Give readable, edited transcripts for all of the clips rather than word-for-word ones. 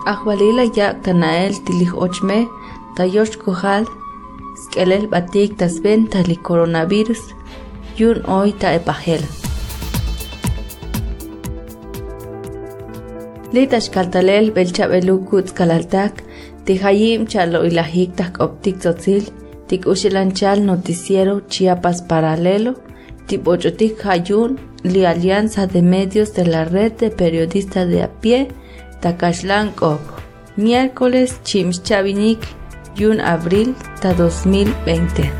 Ajualila ya tanael tilij ochme, tayosh kohal, skelel batik tasben tali coronavirus, yun hoy ta epahel. Litash kaltalel belchabelukut kalaltak, tijayim chalo ilahik tak optik tzotzil, tik ushilanchal noticiero Chiapas Paralelo, tipochotik hayun, li Alianza de Medios de la Red de Periodistas de a Pie, Takashlan Kop, miércoles Chimchavinik, 1 abril ta 2020.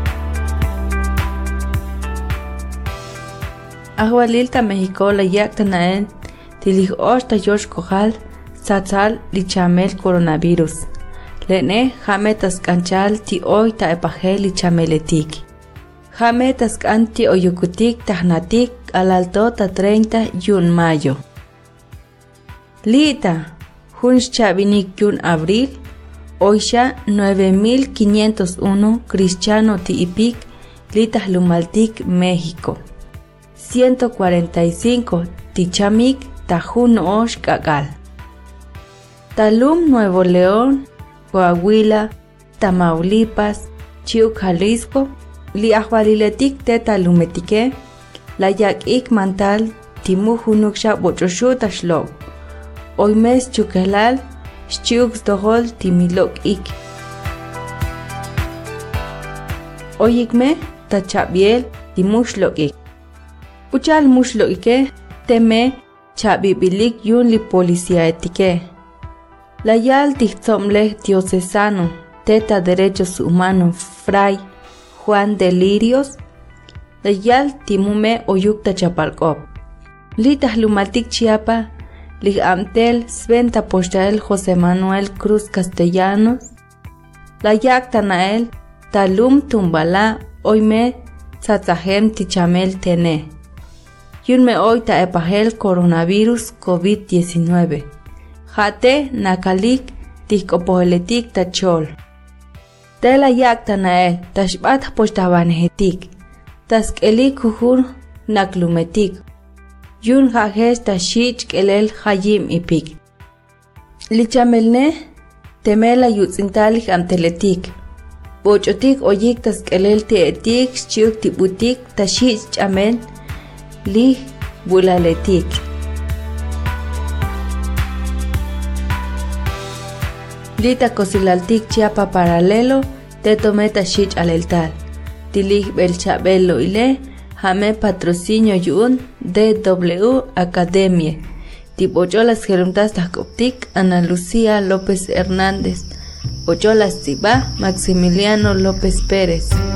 Ahualil ta México la yak tanaen, tilij ta yosh kohal, satzal lichamel coronavirus. Lene jame taskanchal ti hoy ta epajel lichameletik. Jame taskanti oyukutik tahnatik alalto ta 31 mayo. Lita, Junch Chavinik 1 abril, Oisha 9501 Cristiano Tiipik, Lita Lumaltik, México. 145 Tichamik, Tajun Osh Cagal. Talum, Nuevo León, Coahuila, Tamaulipas, Chiuc, Jalisco, Li Ajualiletik Teta Lumetike, La Yak Ik Mantal, Timujunuksha Bochoshu Tashlog. Hoy mes Chukelal, Chiux Dohol Timilok Ik. Oyikme, Tachabiel, Timushlok Ik. Uchal Mushlo Ike, Teme, Chabibilik Yun Li Policía Etike. La Yal Tichomle Diocesano, Teta Derechos Humanos, Fray Juan de Lirios, La Yal Timume Oyukta Chapalcop. Litas Lumaltik Chiapa, Lig Amtel Sventa Postael José Manuel Cruz Castellanos, La Yak Tanael, Talum Tumbala, Oime Tzatzahem Tichamel Tene. Yunme hoy ta epahel coronavirus COVID-19. Jate nakalik tikopoheletik tachol. Tela yak tanael tashbat postabanhetik. Taskelik kuhur naklumetik. Yun jajes tashich kelel hayim ipik. Lichamelne temela yutzintalik amteletik. Bochotik oyik taskelel teetik chiuk tibutik tashich chamen li bulaletik. Lita cosilaltik Chiapa Paralelo, tetometa shich aleltal. Tilig belchabelo ile, jame patrocinio yun, DW Academia. Tipocholas geruntas takoptik, Ana Lucía López Hernández. Ocholas tiba, Maximiliano López Pérez.